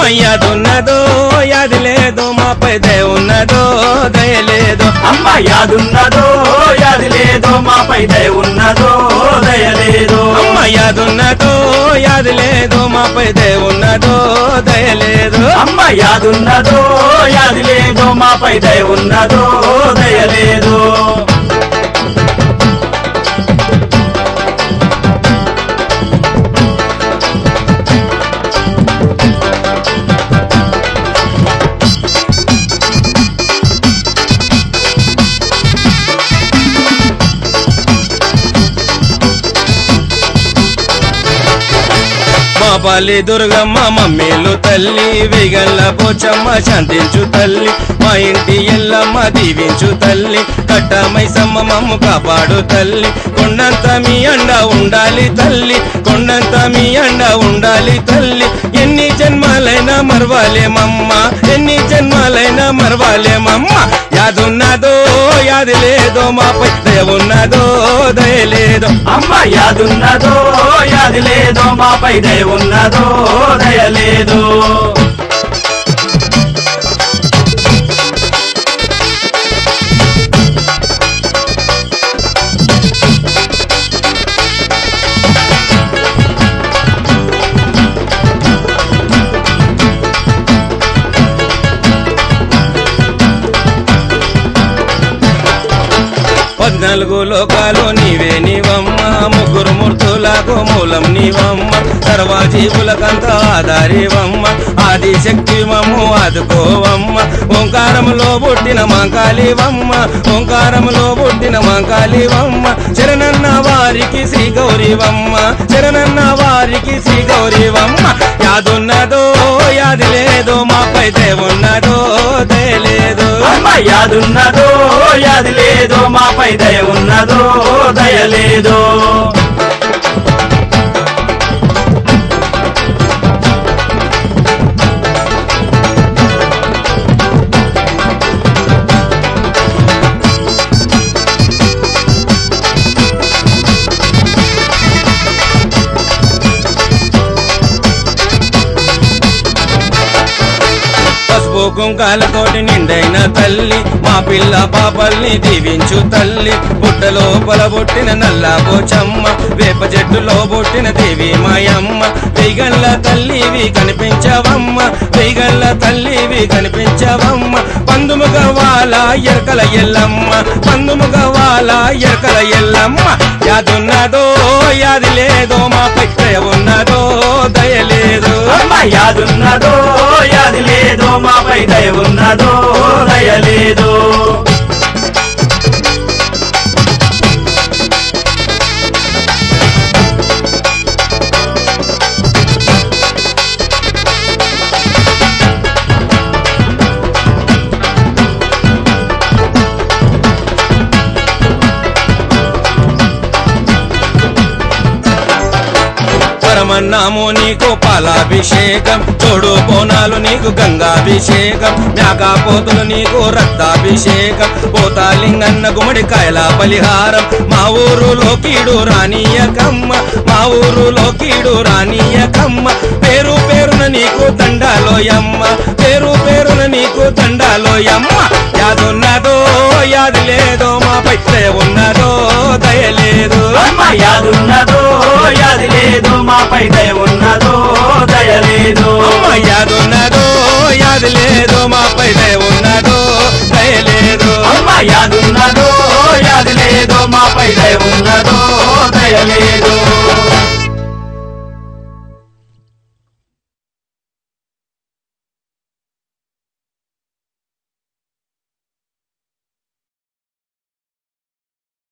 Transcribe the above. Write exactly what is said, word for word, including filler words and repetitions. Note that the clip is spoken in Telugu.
యాదున్నదో యాది లేదు మాపై దయ ఉన్నదో దయ లేదు అమ్మ యాదున్నదో యాది లేదో మాపై దయ ఉన్నదో దయ లేదు అమ్మ యాదున్నదో యాది లేదు మాపై దయ ఉన్నదో దయ లేదు అమ్మ యాదున్నదో యాది లేదో మాపై దయ ఉన్నదో దయ లేదు పాలి దుర్గమ్మ మమ్మేలు తల్లి వేగల్ల పోచమ్మ శాంతించు తల్లి మా ఇంటి ఎల్లమ్మ దీవించు తల్లి కట్టమైసమ్మ మమ్ము కాపాడు తల్లి కొండంత మీ అండ ఉండాలి తల్లి కొండంత మీ అండ ఉండాలి తల్లి ఎన్ని జన్మాలైనా మరవాలేమమ్మ ఎన్ని జన్మాలైనా మరవాలేమమ్మ యాదున్నదో యాది లేదో మాపై దయ ఉన్నదో దయ లేదు అమ్మ యాదున్నదో యాది లేదో మాపై దయ ఉన్నదో దయ లేదు పద్నాలుగు లోకాలు నీవే నీవమ్మ ముగ్గురు మూర్తులకు మూలం నీవమ్మ సర్వజీవులకంత ఆధారివమ్మ ఆది శక్తి మమ్ము ఆదుకోవమ్మ ఓంకారములో పుట్టిన మాంకాళివమ్మ ఓంకారములో పుట్టిన మాంకాళివమ్మ శరణన్న వారికి శ్రీ గౌరీవమ్మ శరణన్న వారికి శ్రీ గౌరీవమ్మ యాదున్నదో యాది లేదో మాపై దయ ఉన్నదో దయ లేదు అమ్మ యాదున్నదో యాది లేదో మాపై దయ ఉన్నదో దయ లేదు కుంకాలతోటి నిండైన తల్లి మా పిల్ల పాపల్ని దీవించు తల్లి పుట్టలో పొలబొట్టిన నల్లా పోచమ్మ వేప చెట్టులో పుట్టిన దేవి మాయమ్మ వెయ్యగల్ల తల్లివి కనిపించవమ్మ వెయ్యగల్ల తల్లివి కనిపించవమ్మ పందుముగ వాల ఎరకల ఎల్లమ్మ పందుముగ వాల ఎరకల ఎల్లమ్మ యాదున్నదో యాది లేదో మాపై దయ ఉన్నదో దయ లేదు అమ్మ యాదున్నదో యాది లేదో మాపై దయ ఉన్నదో దయ లేదు పరమన్నాము నీకు పాలాభిషేకం తోడు బోనాలు నీకు గంగాభిషేకం మేకపోతులు నీకు రక్తాభిషేకం పోతాలింగన్న గుమ్మడికాయల బలిహారం మా ఊరులో కీడు రానియకమ్మ మా ఊరులో కీడు రానియకమ్మ పేరు పేరున నీకు దండాలోయమ్మ పేరు పేరున నీకు దండాలోయమ్మ యాదున్నదో యాది లేదో మాపై దయ ఉన్నదో దయ లేదు అమ్మ యాదున్నదో యాది లేదో మాపై దయ ఉన్నదో దయ లేదు అమ్మ యాదున్నదో యాది లేదో మాపై దయ ఉన్నదో దయ లేదు అమ్మ యాదున్నదో యాది లేదో మాపై దయ ఉన్నదో దయ లేదు